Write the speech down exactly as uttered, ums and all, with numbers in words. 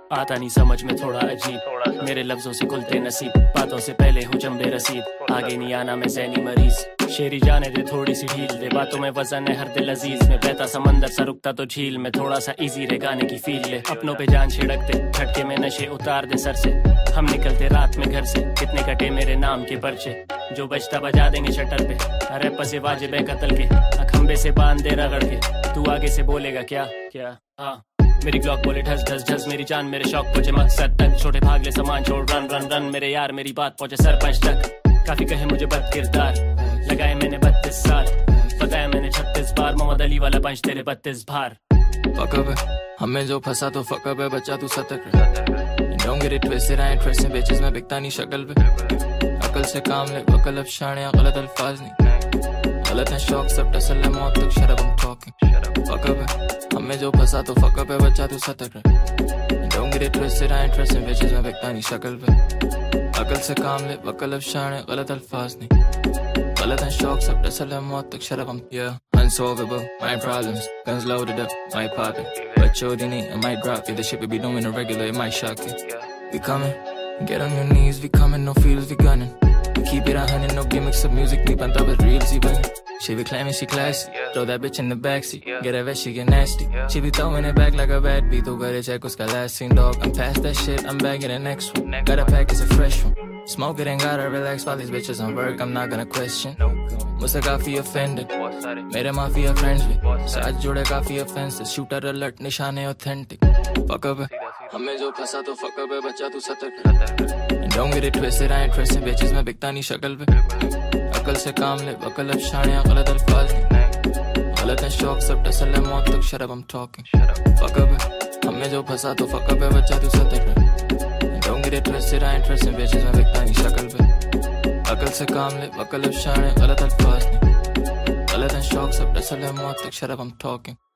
आता नहीं समझ में थोड़ा अजीब, मेरे लफ्जों से खुलते नसीब, बातों से पहले हूँ चंबे रसीद, आगे नहीं आना मैं ज़हनी मरीज। शेरी जाने दे थोड़ी सी ढील दे, बातों में वजन है हर दिल अजीज में, बहता समंदर सा रुकता तो झील में, थोड़ा सा इजी रे गाने की फील ले, अपनों पे जान छिड़कते झटके में नशे उतार दे सर से, हम निकलते रात में घर से, कितने कटे मेरे नाम के पर्चे, जो बजता बजा देंगे शटर पे, अरे पसे वाजिब है कत्ल के, खंबे से बांध दे रगड़ के, तू आगे से बोलेगा क्या क्या। हाँ मेरी क्लॉक बोले ढस ढस ढस, मेरी जान मेरे शौक पहुंचे मकसद तक, छोटे भागले सामान छोड़ रन रन रन, मेरे यार मेरी बात पहुंचे सरपंच तक, काफी कहे मुझे बद किरदार, लगाए मैंने बत्तीस साल, बताया मैंने छत्तीस बार, मोहम्मद अली वाला पंच तेरे बत्तीस भार। फकअप है हमें जो फंसा तो फकअप है, बच्चा तू सतर्क रहे, don't get it twisted, I ain't trusting bitches, मैं बिकता नहीं शक्ल पे, अकल से काम ले वकल अब शान या गलत अल्फाज नहीं, गलत है शौक सब टसल है मौत तक शराब हम टॉकिंग। फकअप है हमें जो फंसा तो फकअप है, बच्चा तू सतर्क रहे, don't get it twisted, I ain't trusting bitches, मैं बिकता नहीं शक्ल पे, अकल से काम ले वकल अब शान या गलत अल्फाज नहीं, गलत है शौक सब टसल है मौत तक शराब हम। Yeah, unsolvable, my problems, guns loaded up, might pop it, but chodi nahi, I might drop it, the shit we be doing irregular, it might shock you. We coming, get on your knees, we coming, no feels, we gunning, keep it a hundred, no gimmicks of music, we banta but real, see bunny. She be claiming she classy, throw that bitch in the backseat, get her vest, she get nasty, she be throwing it back like a bad beat, tu gare check uska last scene dog, I'm past that shit, I'm back in the next one, got a pack, it's a fresh one, smoke it and gotta relax while these bitches on work, I'm not gonna question, मुझसे काफी offended, मेरे mafia friends भी, साथ जुड़े काफी offenses, shooter alert, निशाने authentic, fuck up हमें जो फंसा तो fuck up है, बच्चा तू सतर्क रहे, don't get it twisted, I ain't trusting bitches, मैं बिकता नहीं शक्ल पे, अकल से काम ले वकल अब शान या गलत अल्फाज नहीं, गलत है शौक सब टसल है मौत तक शराब हम टॉकिंग। fuck up हमें जो फंसा तो fuck up है, बच्चा तू सतर्क रहे, don't get it twisted, I ain't trusting bitches, मैं बिकता नहीं शक्ल पे, अकल से काम ले वकल अब शान या गलत अल्फाज नहीं, गलत है शौक सब टसल है मौत तक शराब हम टॉकिंग।